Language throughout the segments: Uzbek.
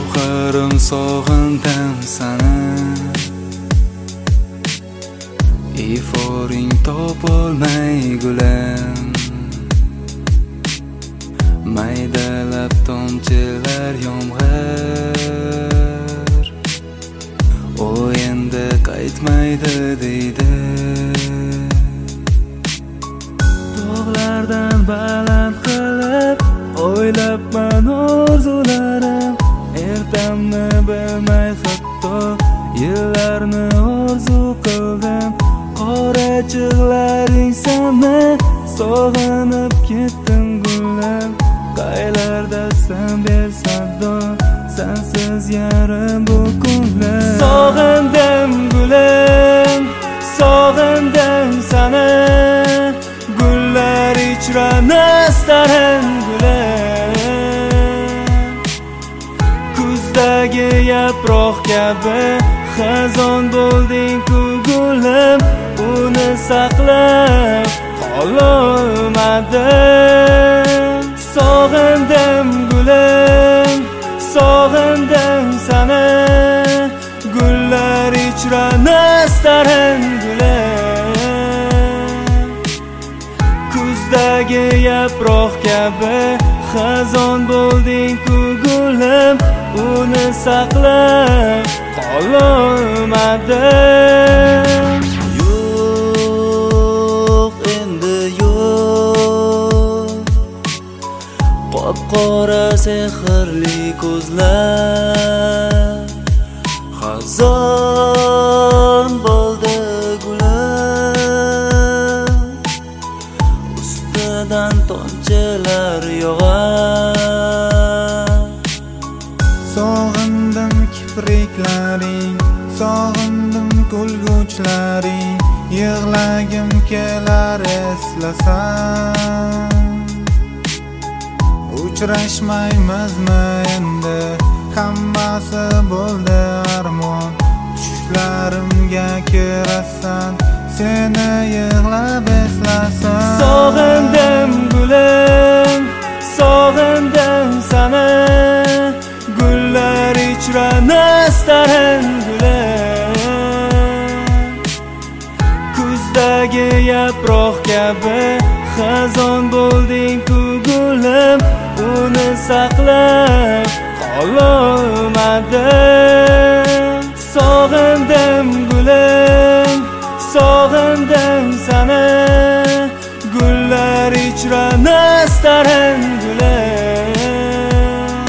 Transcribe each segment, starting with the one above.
Gavharim sog'indim seni, iforing topolmay gulim. Maydalab tomchilar yomg'ir, o endi qaytmaydi deydi. Tog'lardan baland qilib o'ylabman orzularim, ertamni bilmay hatto yillarni orzu qildim. Qora chig'laring sanmi, sog'inib ketdim gulim. Qaylardasan bersado, sensiz yarim bu kunlar. Sog'indim gulim, sog'indim seni, gullar ichra nastarin gulim. Kuzdagi yaproq kabi xazon bo'lding-ku gulim, uni saqlab qololmadim. Sog'indim gulim, sog'indim seni, gullar ichra nastarin gulim. Kuzdagi yaproq kabi xazon bo'lding-ku gulim, uni saqlab qololmadim. Yo'q endi yo'q, qop-qora sehrli ko'zlar, xazon bo'ldi gulim, ustidan tomchilar yog'ar. Sog'indim kipriklaring, sog'indim kulguchlaring, yig'lagim kelar eslasam. Uchrashmaymizmi endi, hammasi bo'ldi armon. Tushlarimga kirasan, seni yig'lab eslasam. Sog'indim gulim, sog'indim seni, gullar ichra nastarin gulim. Kuzdagi yaproq kabi xazon bo'lding-ku gulim, uni saqlab qololmadim. Sog'indim gulim, sog'indim seni, gullar ichra nastarin gulim.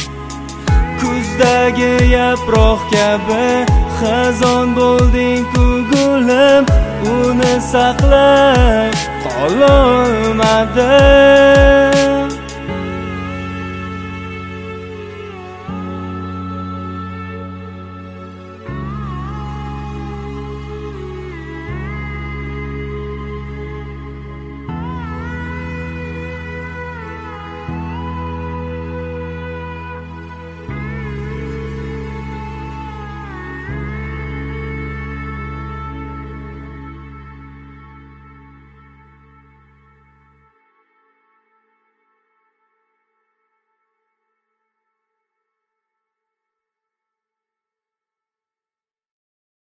Kuzdagi yaproq kabi xazon bo'lding-ku gulim, uni saqlab qololmadim.